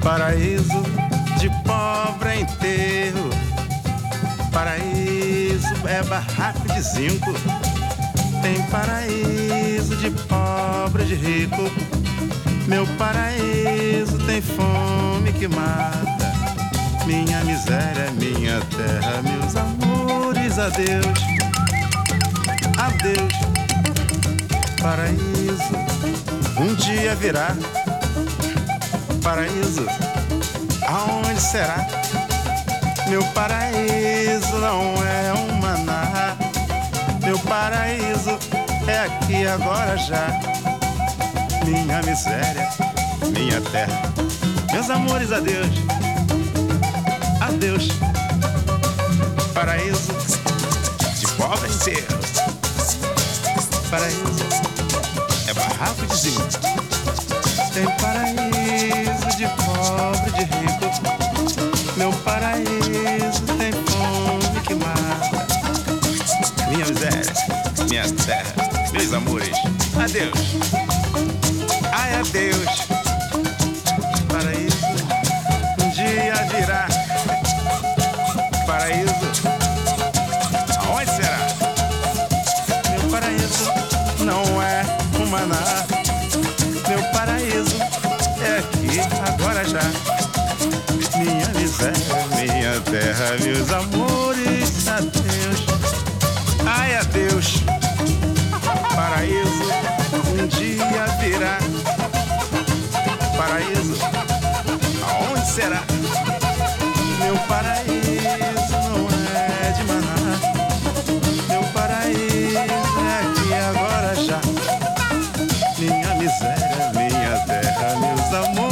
Paraíso de pobre é enterro, paraíso é barraco de zinco. Tem paraíso de pobre, de rico. Meu paraíso tem fome que mata. Minha miséria é minha terra, meus amores, adeus, adeus. Paraíso um dia virá. Paraíso, aonde será? Meu paraíso não é um maná. Meu paraíso é aqui agora já. Minha miséria, minha terra, meus amores, adeus, adeus. Paraíso de pobre inteiro. Paraíso é barraco de zinco. Tem paraíso de pobre, de rico. Meu paraíso tem fome que mata. Minha miséria, minha terra, meus amores, adeus. Ai, adeus. Paraíso um dia virá. Paraíso, aonde será? Meu paraíso não é um maná. Meu paraíso é aqui agora já. Minha miséria, minha terra, meus amores, adeus. Ai, adeus. Paraíso um dia virá. Paraíso, aonde será? Meu paraíso não é de maná. Meu paraíso é aqui agora já. Minha miséria, minha terra, meus amores.